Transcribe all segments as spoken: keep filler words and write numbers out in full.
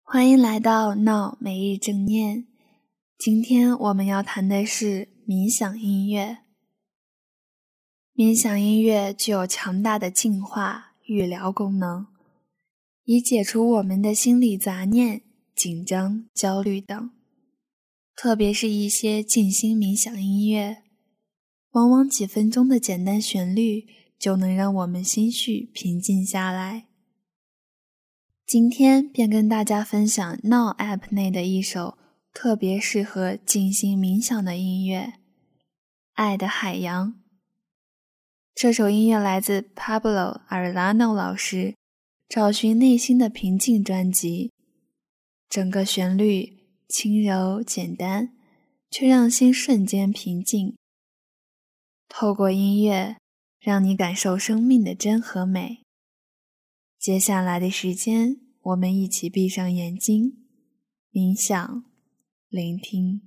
欢迎来到闹每日正念。今天我们要谈的是冥想音乐。冥想音乐具有强大的净化、预疗功能，以解除我们的心理杂念、紧张、焦虑等。特别是一些静心冥想音乐，往往几分钟的简单旋律就能让我们心绪平静下来。今天便跟大家分享 Now App 内的一首特别适合静心冥想的音乐《爱的海洋》。这首音乐来自 Pablo Arellano 老师找寻内心的平静专辑，整个旋律轻柔简单，却让心瞬间平静。透过音乐，让你感受生命的真和美。接下来的时间，我们一起闭上眼睛，冥想，聆听。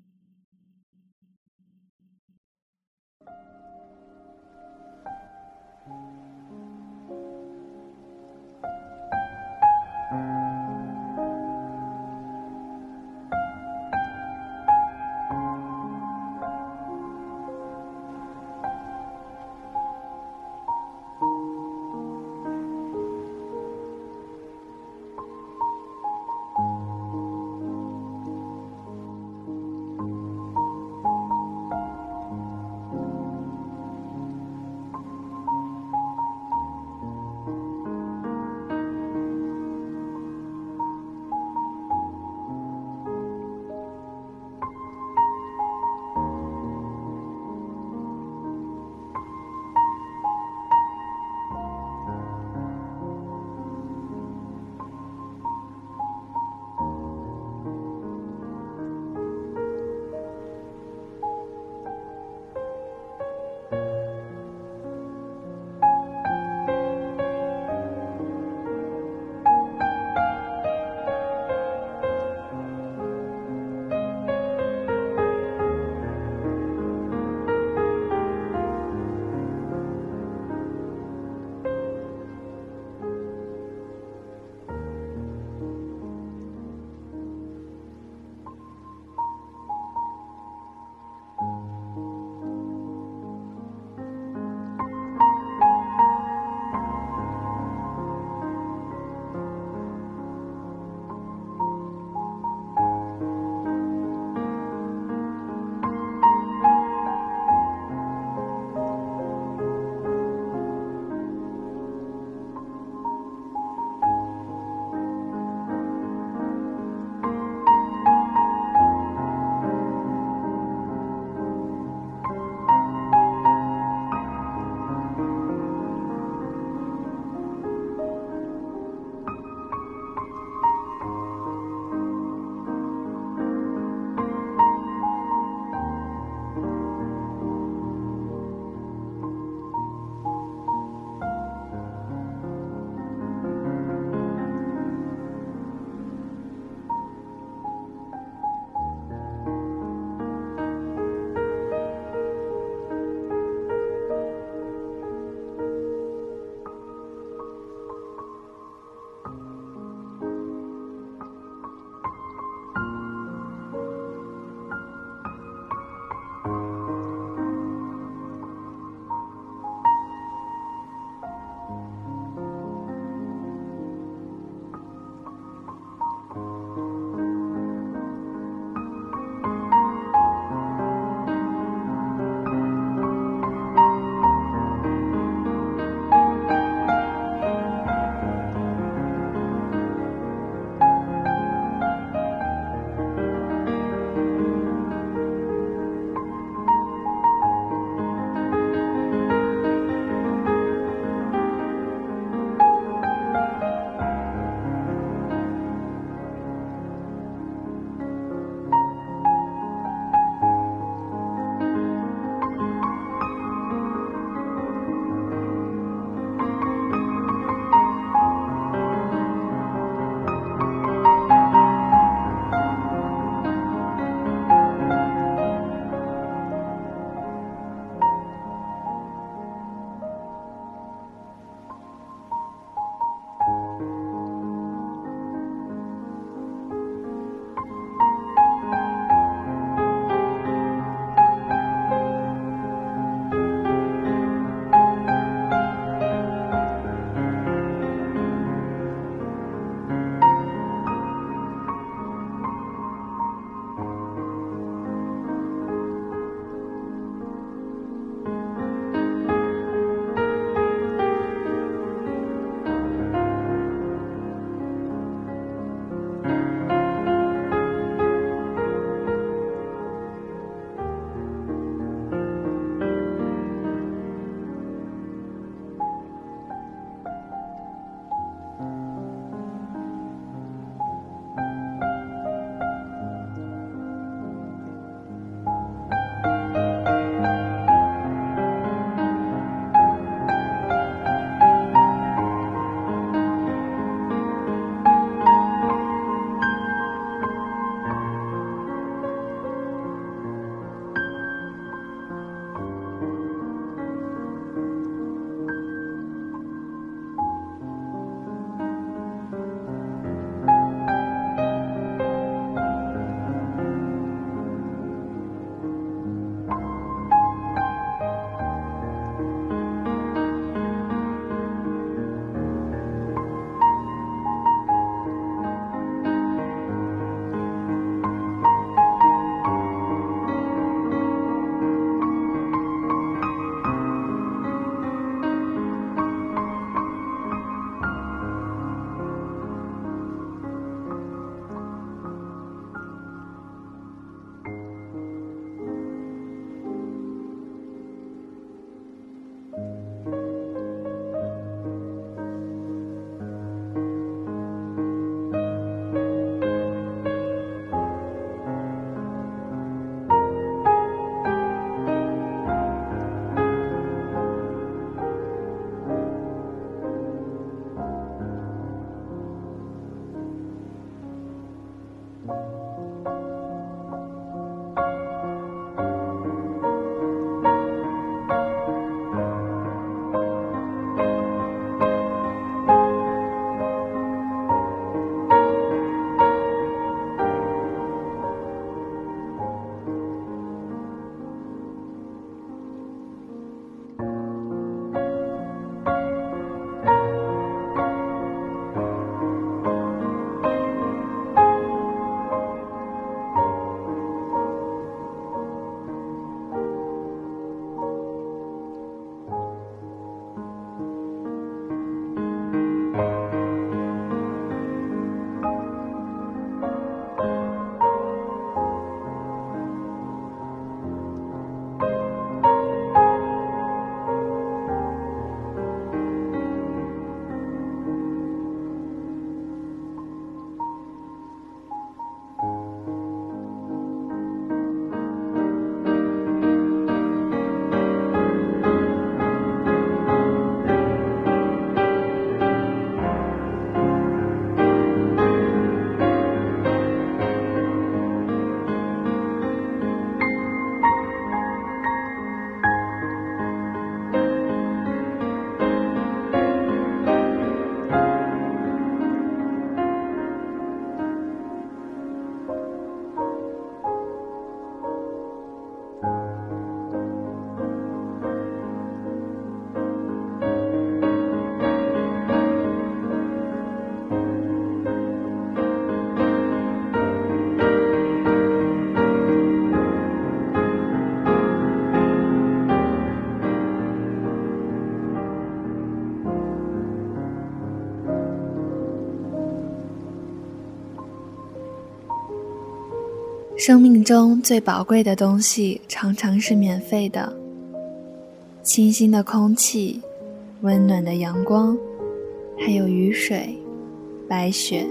生命中最宝贵的东西常常是免费的，清新的空气，温暖的阳光，还有雨水、白雪。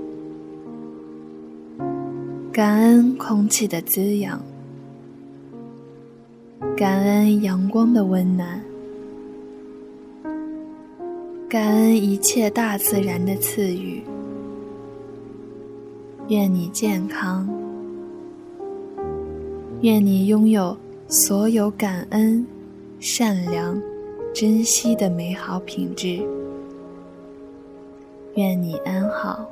感恩空气的滋养，感恩阳光的温暖，感恩一切大自然的赐予。愿你健康，愿你拥有所有感恩、善良、珍惜的美好品质。愿你安好。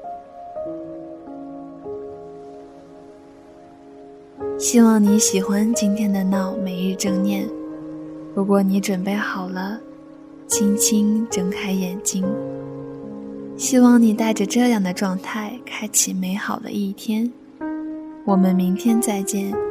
希望你喜欢今天的闹每日正念。如果你准备好了，轻轻睁开眼睛。希望你带着这样的状态开启美好的一天。我们明天再见。